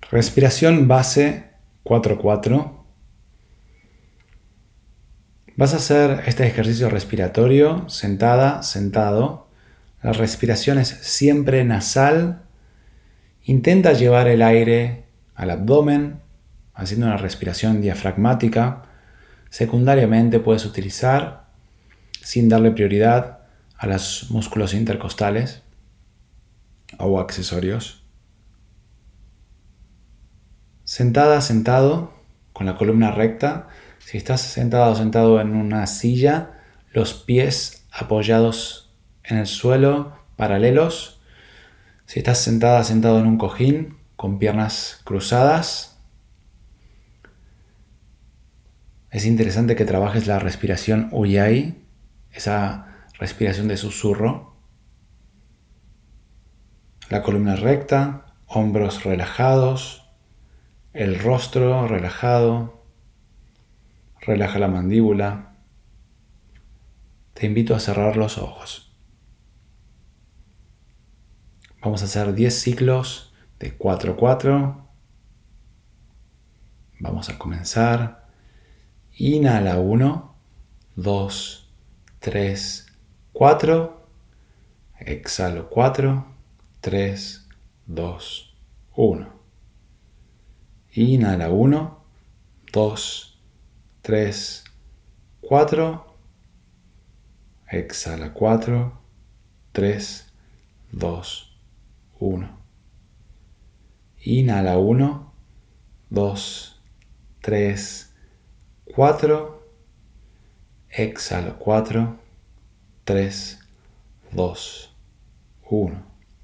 Respiración base 4-4. Vas a hacer este ejercicio respiratorio sentada, sentado. La respiración es siempre nasal. Intenta llevar el aire al abdomen, haciendo una respiración diafragmática. Secundariamente puedes utilizar, sin darle prioridad, a los músculos intercostales o accesorios. Sentada, sentado, con la columna recta. Si estás sentada o sentado en una silla, los pies apoyados en el suelo, paralelos. Si estás sentada, sentado en un cojín, con piernas cruzadas. Es interesante que trabajes la respiración Ujjayi, esa respiración de susurro. La columna recta, hombros relajados, el rostro relajado. Relaja la mandíbula. Te invito a cerrar los ojos. Vamos a hacer 10 ciclos de 4-4. Vamos a comenzar. Inhala 1, 2, 3, 4. Exhalo 4, 3, 2, 1. Inhala 1, 2, 3, 4. Exhala 4, 3, 2, 1. Inhala 1, 2, 3, 4. Exhala 4, 3, 2, 1.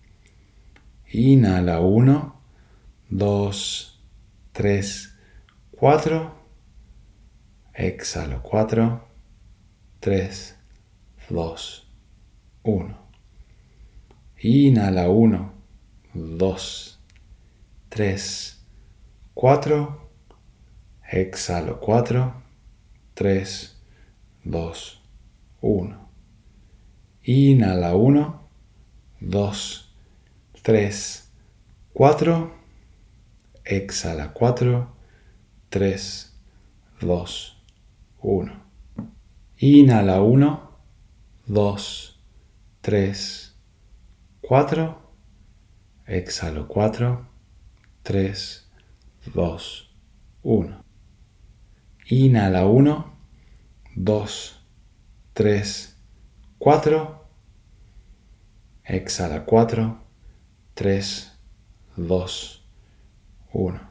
Inhala 1, 2, 3, 4. Exhalo 4, 3, 2, 1. Inhala 1, 2, 3, 4. Exhalo 4, 3, 2, 1. Inhala 1, 2, 3, 4. Exhala 4, 3, 2, 1. Inhala 1, 2, 3, 4. Exhalo 4, 3, 2, 1. Inhala 1, 2, 3, 4. Exhala 4, 3, 2, 1.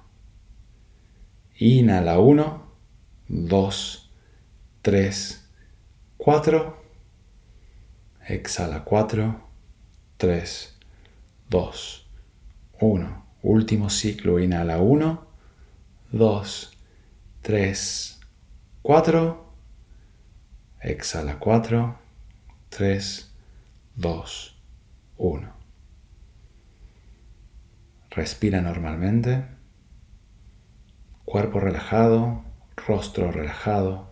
Inhala 1, 2, 3, 4. Exhala 4, 3, 2, 1. Último ciclo. Inhala 1, 2, 3, 4. Exhala 4, 3, 2, 1. Respira normalmente. Cuerpo relajado, rostro relajado.